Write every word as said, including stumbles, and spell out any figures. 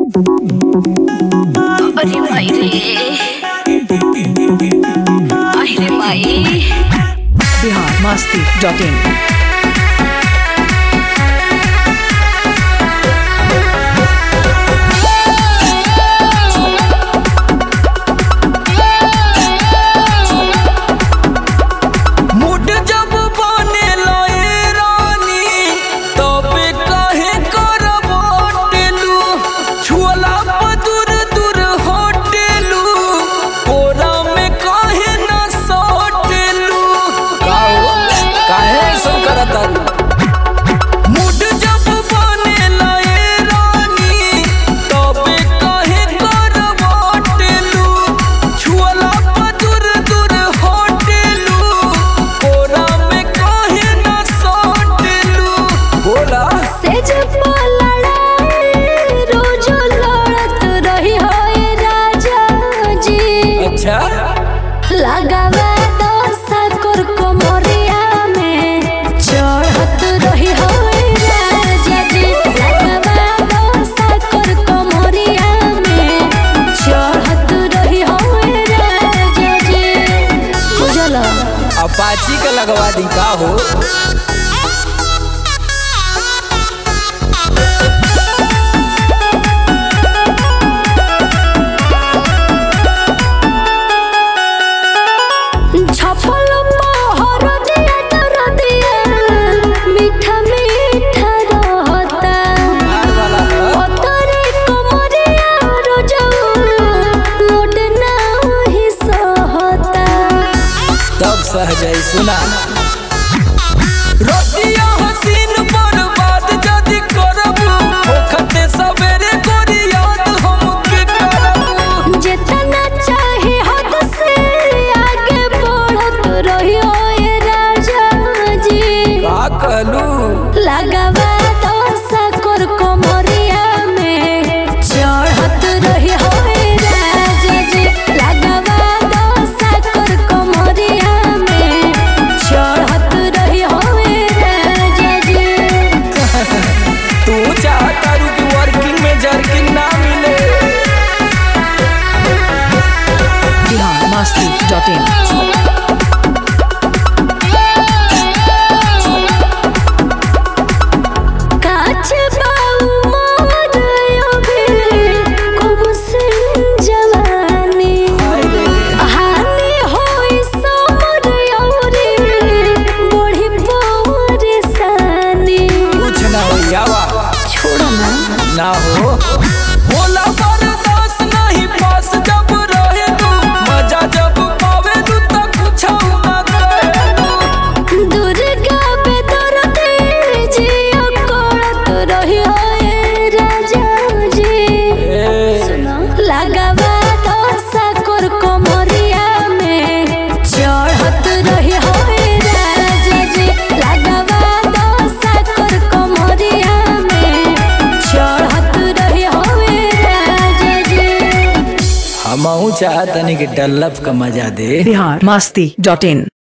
अरे भाई रे अरे भाई बिहार मस्ती डॉट इन। लगावा दोसा कर कोमरिया में चढ़त रही हो राजा जी। लगावा दोसा कर कोमरिया में चढ़त रही हो राजा जी। बुझला अपाची का लगवा दी का हो। सहजय सुना रोटिया हसीन बर्बाद जदी करब होखते सवेरे गोरी याद हमके करब। जितना चाहे हद से आगे बढ़त रहियो ए राजा जी। का कहलू लगावा दोसा कर कोमरिया में चढ़त रहियो ए राजा जी। लगावा दोसा कर कोमरिया मस्ती डॉट इन। छोड़ो ना ना हो होला बर्दाश्त नहीं पास जब रहे तू मजा जब पावे तू तो कुछ ना करे। दुर्गा बेदरते जियो कोड़त रही हो ए राजा जी। सुनो लगावा दोसा कर कोमरिया में चढ़त रही हो ए राजा जी। लगावा दोसा कर कोमरिया हमहू चाहतनी कि डल्लफ का मजा दे। बिहार मस्ती डॉट इन।